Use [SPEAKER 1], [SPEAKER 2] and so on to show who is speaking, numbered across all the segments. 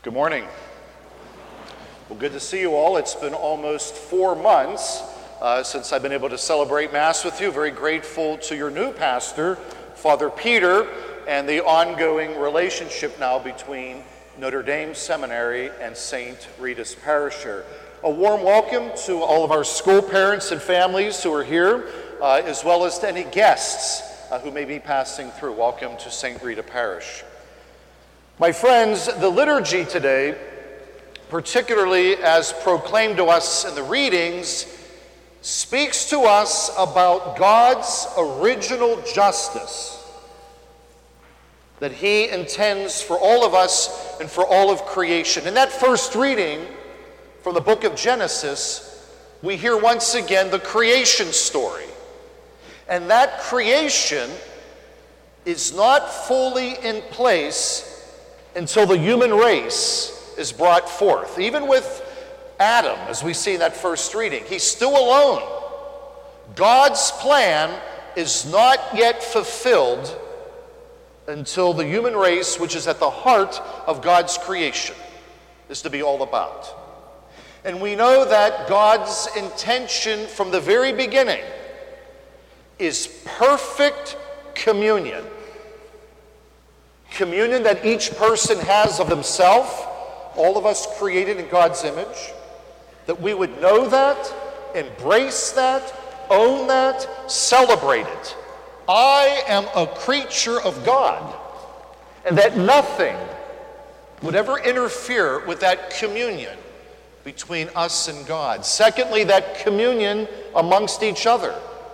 [SPEAKER 1] Good morning. Well, good to see you all. It's been almost 4 months since I've been able to celebrate Mass with you. Very grateful to your new pastor, Father Peter, and the ongoing relationship now between Notre Dame Seminary and St. Rita's Parish here. A warm welcome to all of our school parents and families who are here, as well as to any guests who may be passing through. Welcome to St. Rita Parish. My friends, the liturgy today, particularly as proclaimed to us in the readings, speaks to us about God's original justice that He intends for all of us and for all of creation. In that first reading from the book of Genesis, we hear once again the creation story. And that creation is not fully in place until the human race is brought forth. Even with Adam, as we see in that first reading, he's still alone. God's plan is not yet fulfilled until the human race, which is at the heart of God's creation, is to be all about. And we know that God's intention from the very beginning is perfect communion. Communion that each person has of himself, all of us created in God's image, that we would know that, embrace that, own that, celebrate it. I am a creature of God, and that nothing would ever interfere with that communion between us and God. Secondly, that communion amongst each other.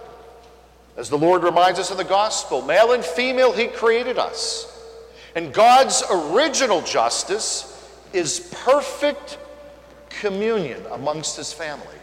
[SPEAKER 1] As the Lord reminds us in the gospel, male and female, He created us. And God's original justice is perfect communion amongst His family.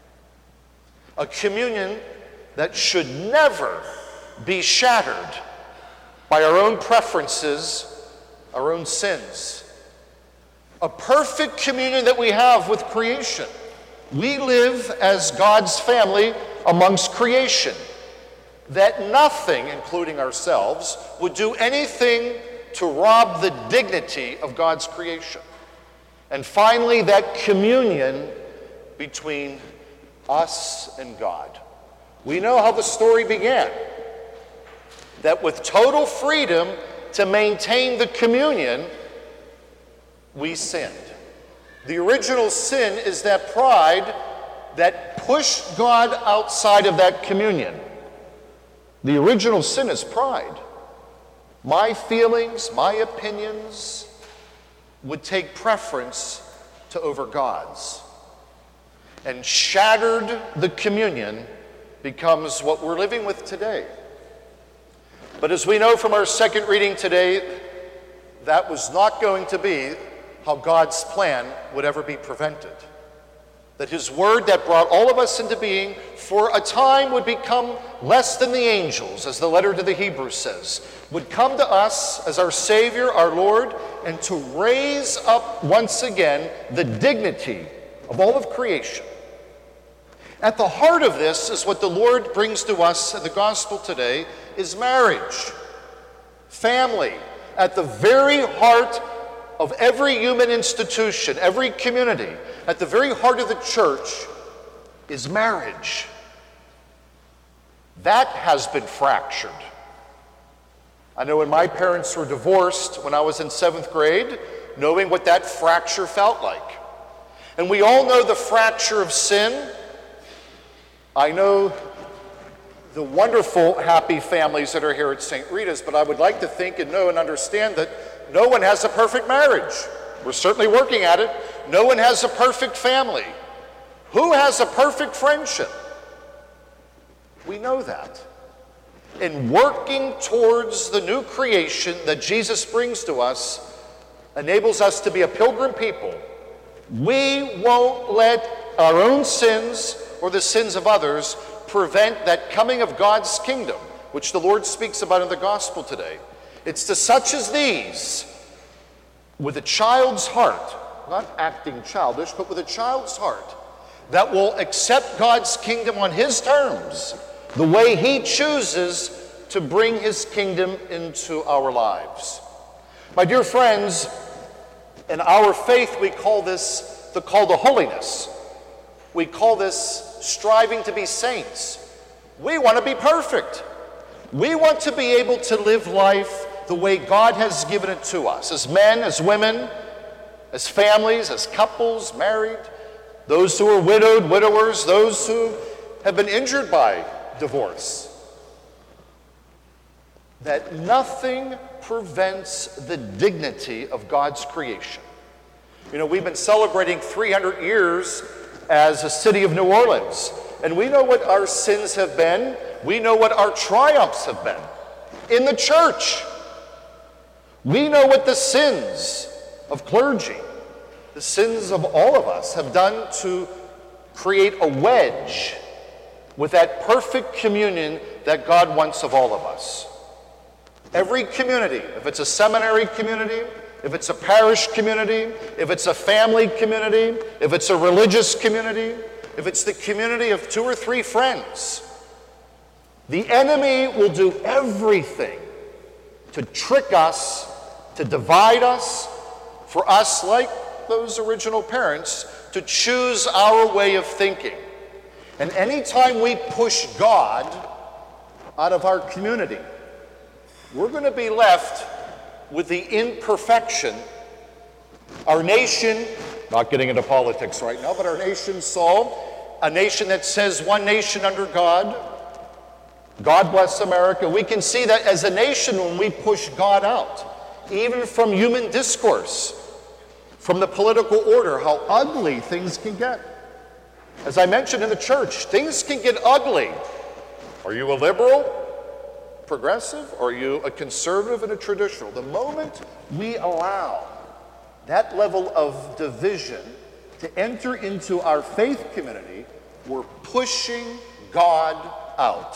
[SPEAKER 1] A communion that should never be shattered by our own preferences, our own sins. A perfect communion that we have with creation. We live as God's family amongst creation. That nothing, including ourselves, would do anything to rob the dignity of God's creation. And finally, that communion between us and God. We know how the story began. That with total freedom to maintain the communion, we sinned. The original sin is that pride that pushed God outside of that communion. The original sin is pride. My feelings, my opinions would take preference to over God's. And shattered the communion becomes what we're living with today. But as we know from our second reading today, that was not going to be how God's plan would ever be prevented. That His word that brought all of us into being for a time would become less than the angels, as the letter to the Hebrews says, would come to us as our Savior, our Lord, and to raise up once again the dignity of all of creation. At the heart of this is what the Lord brings to us in the gospel today is marriage, family. At the very heart of every human institution, every community, at the very heart of the church is marriage. That has been fractured. I know when my parents were divorced when I was in 7th grade, knowing what that fracture felt like. And we all know the fracture of sin. I know the wonderful, happy families that are here at St. Rita's, but I would like to think and know and understand that no one has a perfect marriage. We're certainly working at it. No one has a perfect family. Who has a perfect friendship? We know that. And working towards the new creation that Jesus brings to us enables us to be a pilgrim people. We won't let our own sins or the sins of others prevent that coming of God's kingdom, which the Lord speaks about in the gospel today. It's to such as these, with a child's heart, not acting childish, but with a child's heart, that will accept God's kingdom on His terms, the way He chooses to bring His kingdom into our lives. My dear friends, In our faith, we call this the call to holiness. We call this striving to be saints. We want to be perfect. We want to be able to live life the way God has given it to us, as men, as women, as families, as couples, married, those who are widowed, widowers, those who have been injured by divorce. That nothing prevents the dignity of God's creation. You know, we've been celebrating 300 years as a city of New Orleans, and we know what our sins have been. We know what our triumphs have been in the church. We know what the sins of clergy, the sins of all of us have done to create a wedge with that perfect communion that God wants of all of us. Every community, if it's a seminary community, if it's a parish community, if it's a family community, if it's a religious community, if it's the community of 2 or 3 friends, the enemy will do everything to trick us, to divide us, for us, like those original parents, to choose our way of thinking. And anytime we push God out of our community, we're going to be left with the imperfection our nation, not getting into politics right now, but our nation saw, a nation that says one nation under God, God bless America. We can see that as a nation when we push God out, even from human discourse, from the political order, how ugly things can get. As I mentioned in the church, things can get ugly. Are you a liberal? Progressive? Or are you a conservative and a traditional? The moment we allow that level of division to enter into our faith community, we're pushing God out.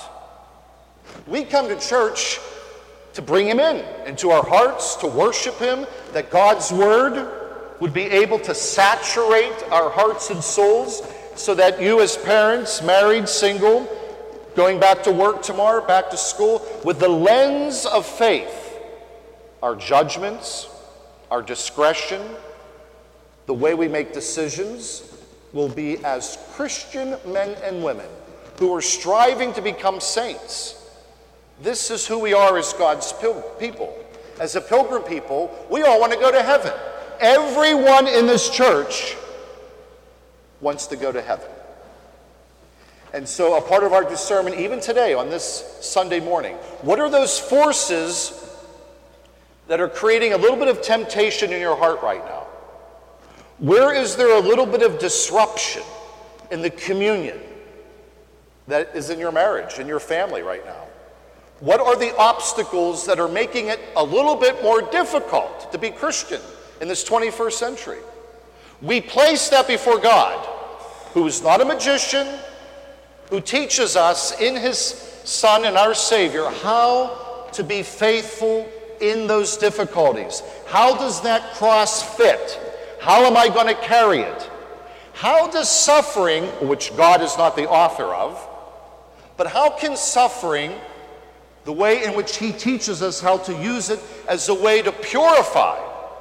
[SPEAKER 1] We come to church to bring him into our hearts, to worship him, that God's word would be able to saturate our hearts and souls, so that you as parents, married, single, going back to work tomorrow, back to school, with the lens of faith, our judgments, our discretion, the way we make decisions will be as Christian men and women who are striving to become saints. This is who we are as God's people. As a pilgrim people, we all want to go to heaven. Everyone in this church wants to go to heaven. And so a part of our discernment, even today on this Sunday morning, what are those forces that are creating a little bit of temptation in your heart right now? Where is there a little bit of disruption in the communion that is in your marriage, in your family right now? What are the obstacles that are making it a little bit more difficult to be Christian in this 21st century? We place that before God, who is not a magician, who teaches us in his Son and our Savior how to be faithful in those difficulties. How does that cross fit? How am I going to carry it? How does suffering, which God is not the author of, but how can suffering, the way in which he teaches us how to use it as a way to purify,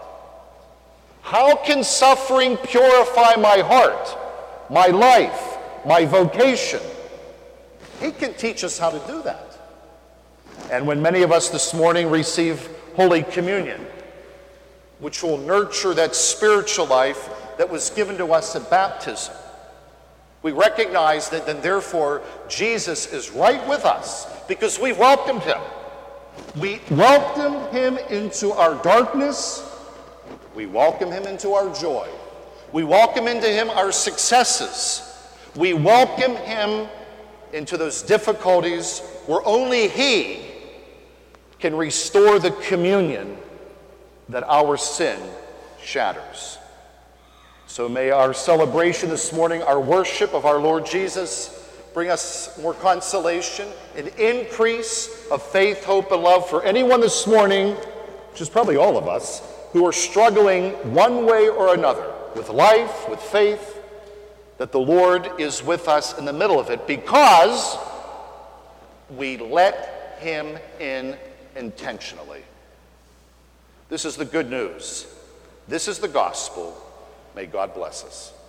[SPEAKER 1] how can suffering purify my heart, my life, my vocation? He can teach us how to do that. And when many of us this morning receive Holy Communion, which will nurture that spiritual life that was given to us at baptism, we recognize that then therefore Jesus is right with us because we welcomed him. We welcomed him into our darkness. We welcome him into our joy. We welcome into him our successes. We welcome him into those difficulties where only he can restore the communion that our sin shatters. So may our celebration this morning, our worship of our Lord Jesus, bring us more consolation, an increase of faith, hope, and love for anyone this morning, which is probably all of us, who are struggling one way or another with life, with faith, that the Lord is with us in the middle of it because we let him in intentionally. This is the good news. This is the gospel. May God bless us.